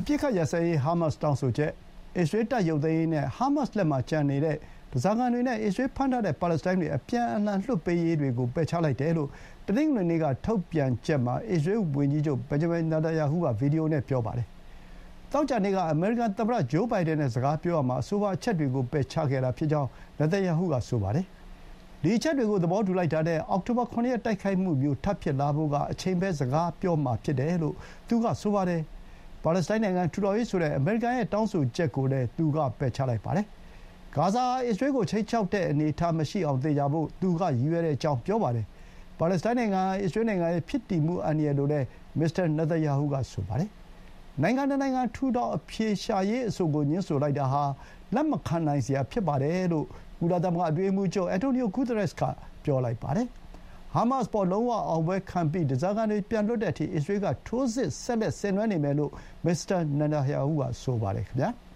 ပြစ်ခတ်ရစရေးဟာမတ်စ်တောင်းဆိုချက်အစ္စရေးတပ်ရုပ်သိမ်းရေးနဲ့ဟာမတ်စ်လက်မှာကြံနေတဲ့ဓားစာခံတွေနဲ့အစ္စရေးဖမ်းထားတဲ့ပါလက်စတိုင်းတွေအပြန်အလှန်လွှတ်ပေးရေးတွေကိုပယ်ချလိုက်တယ်လို့တနင်္ဂနွေနေ့ကထုတ်ပြန်ချက်မှာအစ္စရေးဝန်ကြီးချုပ်ဘင်ဂျမင်နာတန်ယာဟုကဗီဒီယိုနဲ့ပြောပါတယ်။သောကြာနေ့ကအမေရိကန်သမ္မတဂျိုးဘိုင်ဒန်နဲ့စကားပြောရမှာအဆိုပါအချက်တွေကိုပယ်ချခဲ့တာဖြစ်ကြောင်းနာတန်ယာဟုကဆိုပါတယ်။ဒီအချက်တွေကိုသဘောတူလိုက်တာနဲ့အောက်တိုဘာ 7 ရက်တိုက်ခိုက်မှုမျိုးထပ်ဖြစ်လာဖို့ကအချိန်ပဲစကားပြောမှာဖြစ်တယ်လို့သူကဆိုပါတယ်။ပါလက်စတိုင်းနိုင်ငံထူထောင်ရေးဆိုတဲ့အမေရိကန်ရဲ့တောင်းဆိုချက်ကိုလည်းသူကပယ်ချလိုက်ပါတယ်။ဂါဇာဟာအစ္စရေးကိုချိတ်ချောက်တဲ့အနေအထားမရှိအောင်သေချာဖို့သူကရည်ရွယ်တဲ့အကြောင်းပြောပါတယ်။ပါလက်စတိုင်းနိုင်ငံဟာအစ္စရေးနိုင်ငံရဲ့ဖြစ်တည်မှုအန္တရာယ်လို့လည်းမစ္စတာနာတန်ယာဟုကဆိုပါတယ်။နိုင်ငံတနိုင်ငံထူထောင်အဖြေရှာရေးအဆိုကိုငြင်းဆိုလိုက်တာဟာလက်မခံနိုင်စရာဖြစ်ပါတယ်လို့ကုလသမဂ္ဂအတွင်းရေးမှူးချုပ်အန်တိုနီယိုဂူသရက်စ်ကပြောလိုက်ပါတယ်။ဟာမတ်စ်ပေါ်လုံးဝအောင်ပွဲခံပြီးဓားစာခံတွေပြန်လွှတ်တဲ့အထိအစ္စရေးကထိုးစစ်ဆက်လက်ဆင်နွှဲနေမယ်လို့မစ္စတာနာတန်ယာဟုကဆိုပါတယ်ခင်ဗျာ။